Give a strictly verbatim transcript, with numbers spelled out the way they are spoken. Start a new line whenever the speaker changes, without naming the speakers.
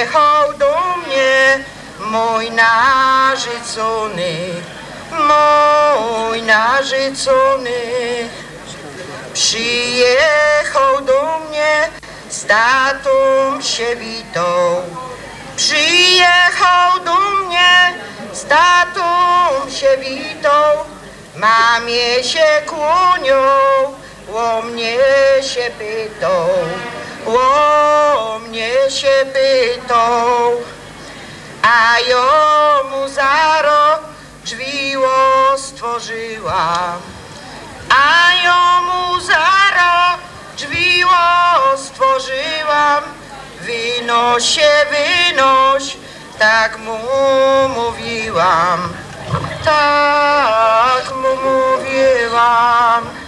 Przyjechał do mnie mój narzeczony, mój narzeczony. Przyjechał do mnie, z tatą się witał. Przyjechał do mnie, z tatą się witał. Mamie się kłonią, o mnie się pytał, o mnie się pytał. A ja mu zaro drzwi stworzyłam, a ja mu zaro drzwi stworzyłam. Wynoś się, wynoś, tak mu mówiłam, tak mu mówiłam.